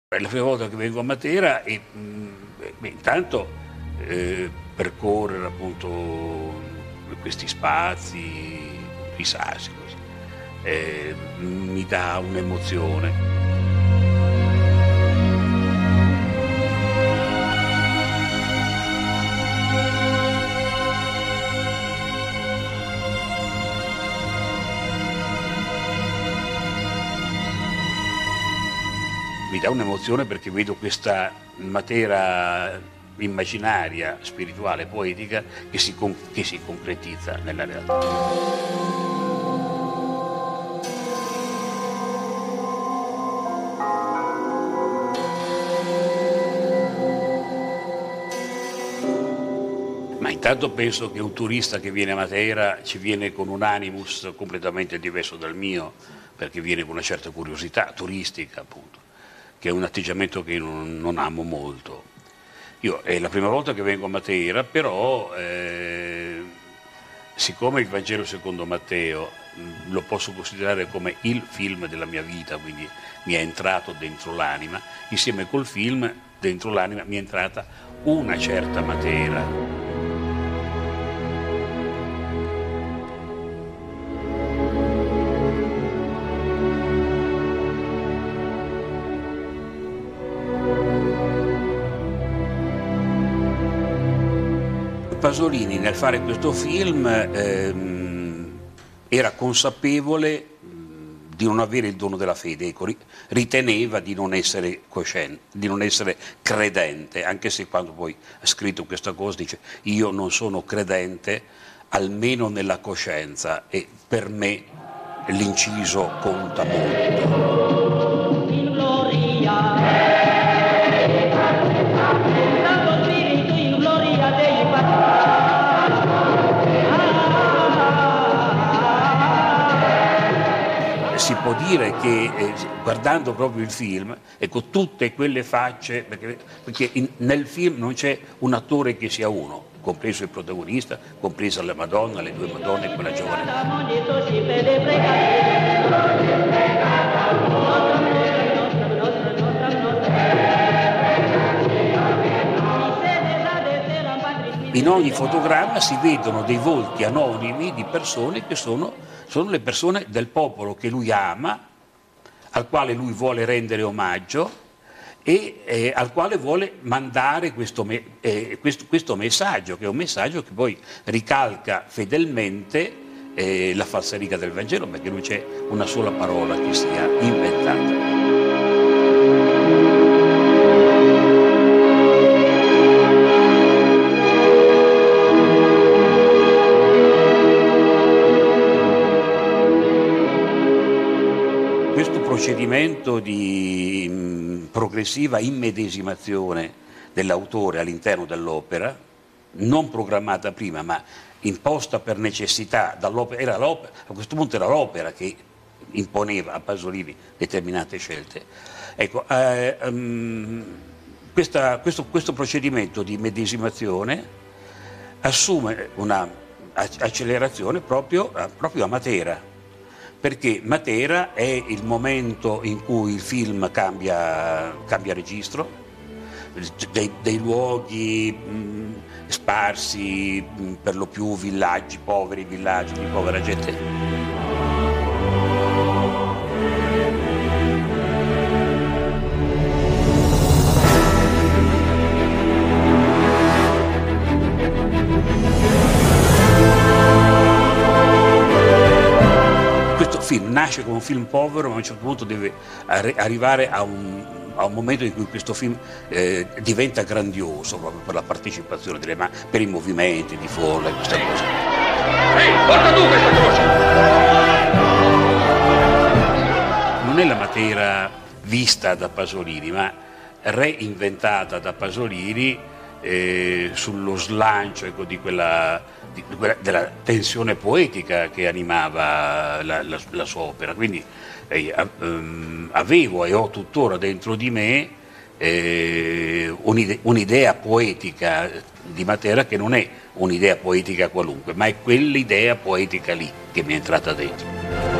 È la prima volta che vengo a Matera e intanto percorrere appunto questi spazi, i sassi, così, mi dà un'emozione. Mi dà un'emozione perché vedo questa Matera immaginaria, spirituale, poetica che si concretizza nella realtà. Ma intanto penso che un turista che viene a Matera ci viene con un animus completamente diverso dal mio, perché viene con una certa curiosità turistica, appunto, che è un atteggiamento che io non amo molto. Io è la prima volta che vengo a Matera, però siccome il Vangelo secondo Matteo lo posso considerare come il film della mia vita, quindi mi è entrato dentro l'anima, insieme col film dentro l'anima mi è entrata una certa Matera. Pasolini nel fare questo film era consapevole di non avere il dono della fede, ecco, riteneva di non essere cosciente, di non essere credente, anche se quando poi ha scritto questa cosa dice io non sono credente almeno nella coscienza e per me l'inciso conta molto. In gloria. Si può dire che guardando proprio il film, ecco, tutte quelle facce, perché nel film non c'è un attore che sia uno, compreso il protagonista, compresa la Madonna, le due Madonne e quella giovane. In ogni fotogramma si vedono dei volti anonimi di persone che sono le persone del popolo che lui ama, al quale lui vuole rendere omaggio e al quale vuole mandare questo messaggio, che è un messaggio che poi ricalca fedelmente la falsariga del Vangelo, perché non c'è una sola parola che sia inventata. Questo procedimento di progressiva immedesimazione dell'autore all'interno dell'opera, non programmata prima ma imposta per necessità dall'opera, a questo punto era l'opera che imponeva a Pasolini determinate scelte. Ecco, questo procedimento di immedesimazione assume una accelerazione proprio a Matera, perché Matera è il momento in cui il film cambia registro, dei luoghi sparsi, per lo più villaggi, poveri villaggi di povera gente. Questo film nasce come un film povero, ma a un certo punto deve arrivare a un momento in cui questo film diventa grandioso proprio per la partecipazione per i movimenti di folla e questa cosa. Ehi, porta tu questa croce! Non è la Matera vista da Pasolini, ma reinventata da Pasolini sullo slancio, ecco, della tensione poetica che animava la sua opera. Quindi avevo e ho tuttora dentro di me un'idea poetica di Matera che non è un'idea poetica qualunque, ma è quell'idea poetica lì che mi è entrata dentro.